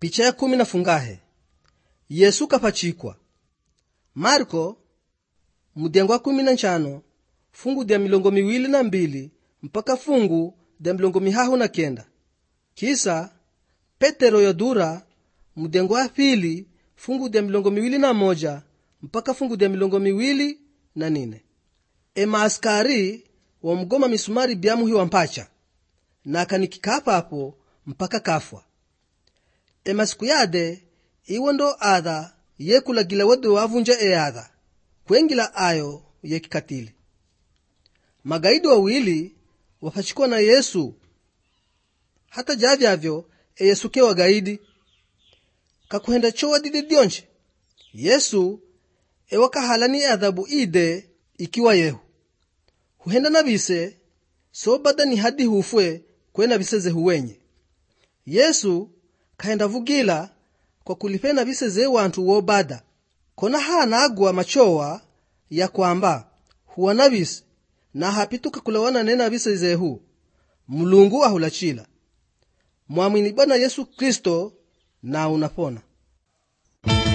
Picha ya 10 na fungahe. Yesu kapachikwa. Marko mudengo wa 15 fungu dia 22 mpaka fungu dia 29. Kisa Petero yodura mudengo wa 2 fungu dia 21 mpaka fungu dia 24. Maaskari wa mgoma misumari biamuhi wa mpacha na kanikikapa hapo mpaka kafwa. Masiku yade iwo ndo adha yekulagila wedu wavunja adha kwengila ayo yekikatili. Magaidi wawili wapachikwa na Yesu hata javyavyo Yesu ke wagaidi kakuhenda chowa dide dionje. Yesu wakahalani adhabu ide ikiwa yehu huhenda nabise so badani hadi hufwe kwena biseze huwenye. Yesu kaenda vugila kwa kulipena biseze wantu wobada kona hana agwa machowa ya kwamba huwa nabise na hapituka kulawana nena biseze hu Mulungu ahulachila. Muamini Bwana Yesu Kristo na unapona.